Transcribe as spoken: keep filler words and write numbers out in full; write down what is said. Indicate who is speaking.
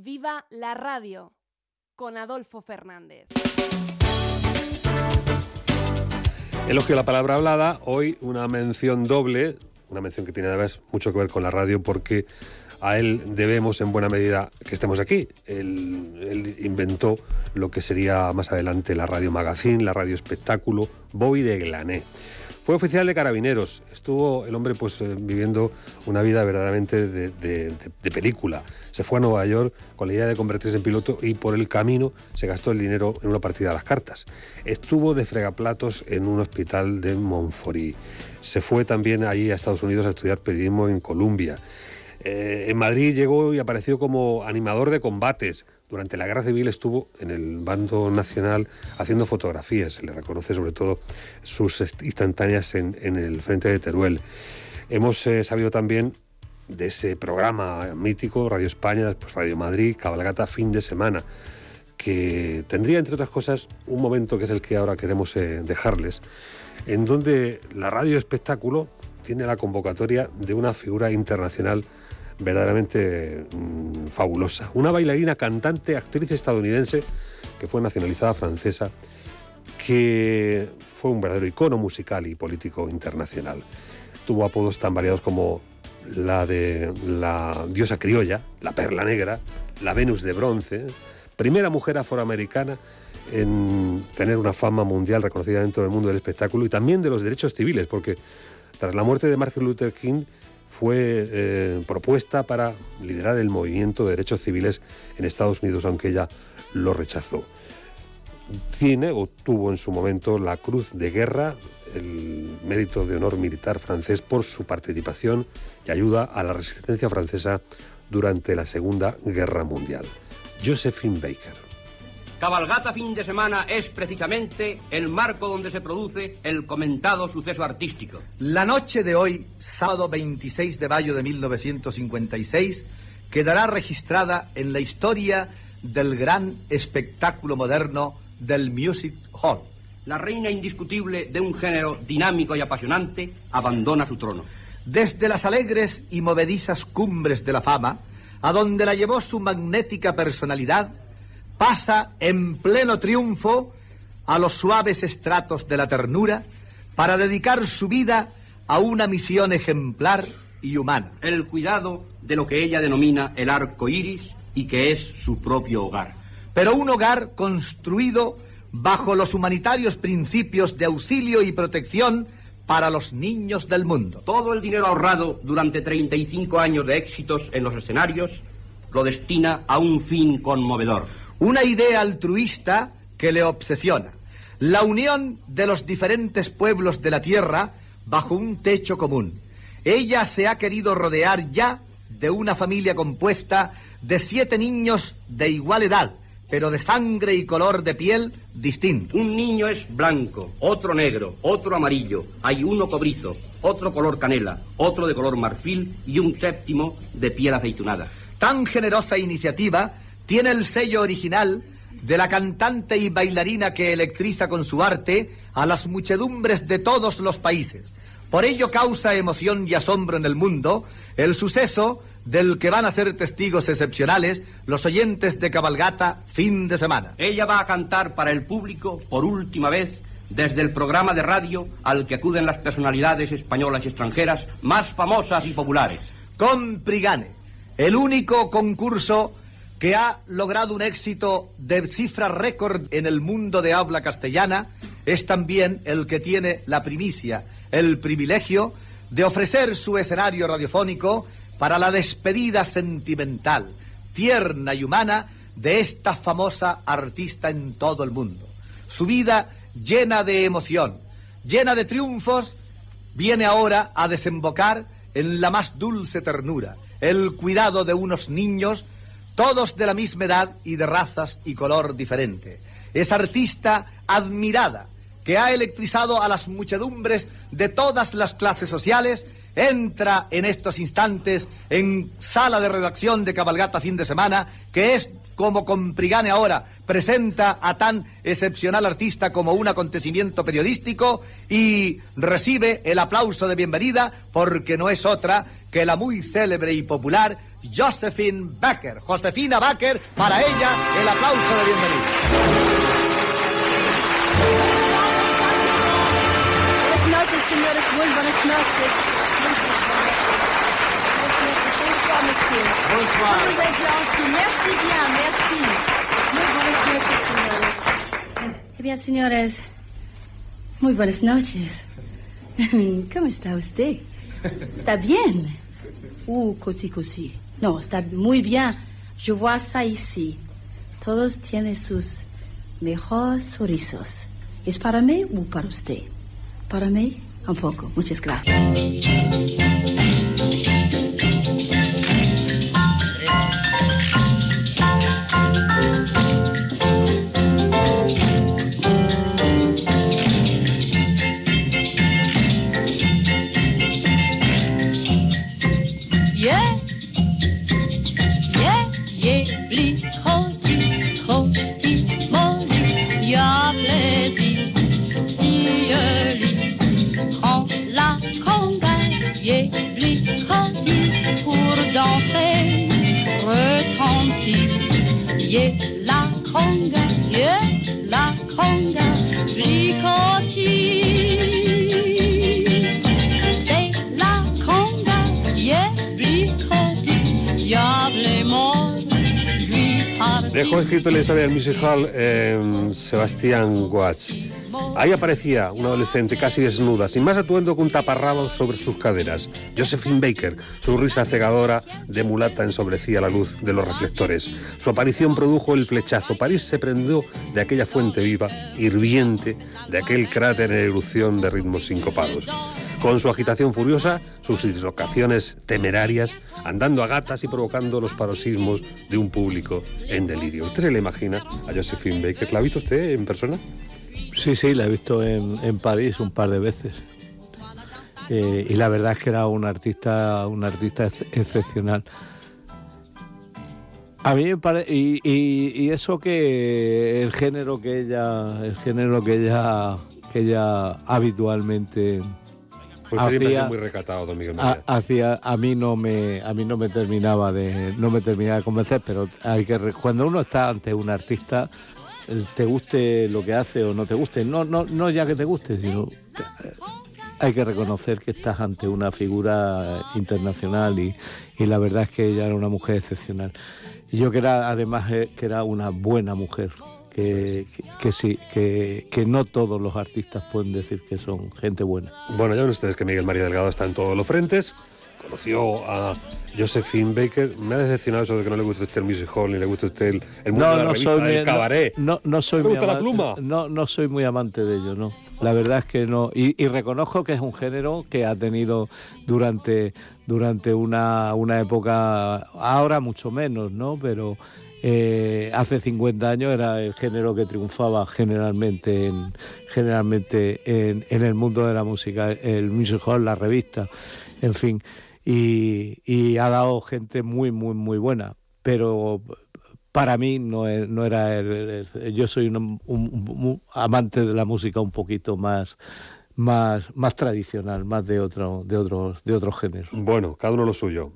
Speaker 1: Viva la radio, con Adolfo Fernández.
Speaker 2: Elogio a la palabra hablada, hoy una mención doble, una mención que tiene además mucho que ver con la radio porque a él debemos en buena medida que estemos aquí. Él, él inventó lo que sería más adelante la radio magazine, la radio espectáculo, Bobby de Glané. Fue oficial de carabineros, estuvo el hombre pues eh, viviendo una vida verdaderamente de, de, de, de película. Se fue a Nueva York con la idea de convertirse en piloto y por el camino se gastó el dinero en una partida a las cartas. Estuvo de fregaplatos en un hospital de Montfort. Se fue también allí a Estados Unidos a estudiar periodismo en Columbia. Eh, en Madrid llegó y apareció como animador de combates. Durante la Guerra Civil estuvo en el bando nacional haciendo fotografías. Se le reconoce sobre todo sus instantáneas en, en el frente de Teruel. Hemos eh, sabido también de ese programa mítico, Radio España, después Radio Madrid, Cabalgata Fin de Semana, que tendría, entre otras cosas, un momento que es el que ahora queremos eh, dejarles, en donde la radio espectáculo tiene la convocatoria de una figura internacional verdaderamente mmm, fabulosa. Una bailarina, cantante, actriz estadounidense que fue nacionalizada francesa, que fue un verdadero icono musical y político internacional. Tuvo apodos tan variados como la de la diosa criolla, la perla negra, la Venus de bronce, primera mujer afroamericana en tener una fama mundial reconocida dentro del mundo del espectáculo y también de los derechos civiles, porque tras la muerte de Martin Luther King fue eh, propuesta para liderar el movimiento de derechos civiles en Estados Unidos, aunque ella lo rechazó. Tiene o tuvo en su momento la Cruz de Guerra, el mérito de honor militar francés por su participación y ayuda a la resistencia francesa durante la Segunda Guerra Mundial. Josephine Baker.
Speaker 3: Cabalgata Fin de Semana es precisamente el marco donde se produce el comentado suceso artístico.
Speaker 4: La noche de hoy, sábado veintiséis de mayo de mil novecientos cincuenta y seis, quedará registrada en la historia del gran espectáculo moderno del Music Hall.
Speaker 3: La reina indiscutible de un género dinámico y apasionante abandona su trono.
Speaker 4: Desde las alegres y movedizas cumbres de la fama, a donde la llevó su magnética personalidad, pasa en pleno triunfo a los suaves estratos de la ternura para dedicar su vida a una misión ejemplar y humana.
Speaker 3: El cuidado de lo que ella denomina el arco iris y que es su propio hogar.
Speaker 4: Pero un hogar construido bajo los humanitarios principios de auxilio y protección para los niños del mundo.
Speaker 3: Todo el dinero ahorrado durante treinta y cinco años de éxitos en los escenarios lo destina a un fin conmovedor.
Speaker 4: Una idea altruista que le obsesiona. La unión de los diferentes pueblos de la tierra bajo un techo común. Ella se ha querido rodear ya de una familia compuesta de siete niños de igual edad, pero de sangre y color de piel distinto.
Speaker 3: Un niño es blanco, otro negro, otro amarillo, hay uno cobrizo, otro color canela, otro de color marfil y un séptimo de piel aceitunada.
Speaker 4: Tan generosa iniciativa tiene el sello original de la cantante y bailarina que electriza con su arte a las muchedumbres de todos los países. Por ello causa emoción y asombro en el mundo el suceso del que van a ser testigos excepcionales los oyentes de Cabalgata Fin de Semana.
Speaker 3: Ella va a cantar para el público por última vez desde el programa de radio al que acuden las personalidades españolas y extranjeras más famosas y populares.
Speaker 4: Con Prigane, el único concurso que ha logrado un éxito de cifra récord en el mundo de habla castellana, es también el que tiene la primicia, el privilegio de ofrecer su escenario radiofónico para la despedida sentimental, tierna y humana de esta famosa artista en todo el mundo. Su vida llena de emoción, llena de triunfos, viene ahora a desembocar en la más dulce ternura, el cuidado de unos niños todos de la misma edad y de razas y color diferente. Es artista admirada, que ha electrizado a las muchedumbres de todas las clases sociales, entra en estos instantes en sala de redacción de Cabalgata Fin de Semana, que es como con Prigane ahora, presenta a tan excepcional artista como un acontecimiento periodístico y recibe el aplauso de bienvenida porque no es otra que la muy célebre y popular Josephine Baker. Josefina Baker, para ella el aplauso de bienvenida.
Speaker 5: Buenas noches, señores, muy buenas noches.
Speaker 4: Bonsoir.
Speaker 5: Merci bien, merci. Muy buenas noches, señores. Eh bien, señores, muy buenas noches. ¿Cómo está usted? ¿Está bien? Uh, così, così. No, está muy bien. Yo vois ça ici. Todos tienen sus mejores sonrisos. ¿Es para mí o para usted? Para mí, un poco. Muchas gracias.
Speaker 6: La conga, yeah, la conga, ricotti. C'est la conga, yeah, ricotti. Ya hablemos, lui parti.
Speaker 2: Dejó escrito en la historia del music hall eh, Sebastián Watts. Ahí aparecía una adolescente casi desnuda, sin más atuendo que un taparrabos sobre sus caderas. Josephine Baker, su risa cegadora de mulata ensombrecía la luz de los reflectores. Su aparición produjo el flechazo. París se prendió de aquella fuente viva, hirviente, de aquel cráter en erupción de ritmos sincopados. Con su agitación furiosa, sus dislocaciones temerarias, andando a gatas y provocando los paroxismos de un público en delirio. ¿Usted se le imagina a Josephine Baker? ¿La ha visto usted en persona?
Speaker 7: Sí, sí, la he visto en, en París un par de veces. Eh, y la verdad es que era un artista, un artista ex excepcional. A mí me parece, y, y, y eso que el género que ella, el género que ella, que ella habitualmente
Speaker 2: Pues
Speaker 7: hacía,
Speaker 2: muy recatado, don Miguel
Speaker 7: a, hacía, a mí no me, a mí no me terminaba de, no me terminaba de convencer, pero hay que, cuando uno está ante un artista, te guste lo que hace o no te guste, no, no, no ya que te guste, sino hay que reconocer que estás ante una figura internacional y, y la verdad es que ella era una mujer excepcional. Y yo que era, además, que era una buena mujer, que, que, que sí, que, que no todos los artistas pueden decir que son gente buena.
Speaker 2: Bueno, ya ven ustedes que Miguel María Delgado está en todos los frentes. Conoció a Josephine Baker. Me ha decepcionado eso de que no le guste usted el music hall ni le guste usted el, el mundo
Speaker 7: no,
Speaker 2: de la
Speaker 7: no
Speaker 2: revista,
Speaker 7: soy,
Speaker 2: el cabaret.
Speaker 7: No, no soy
Speaker 2: ¿Le
Speaker 7: muy
Speaker 2: gusta la
Speaker 7: amante,
Speaker 2: pluma?
Speaker 7: No, no soy muy amante de ello, no. La verdad es que no. Y, y reconozco que es un género que ha tenido durante, durante una, una época, ahora mucho menos, ¿no? Pero eh, hace cincuenta años era el género que triunfaba generalmente en, generalmente en, en el mundo de la música, el music hall, la revista, en fin. Y, y ha dado gente muy, muy, muy buena, pero para mí no, es, no era el, el, yo soy un, un, un amante de la música un poquito más, más, más tradicional, más de otro, de otros, de otros géneros.
Speaker 2: Bueno, cada uno lo suyo.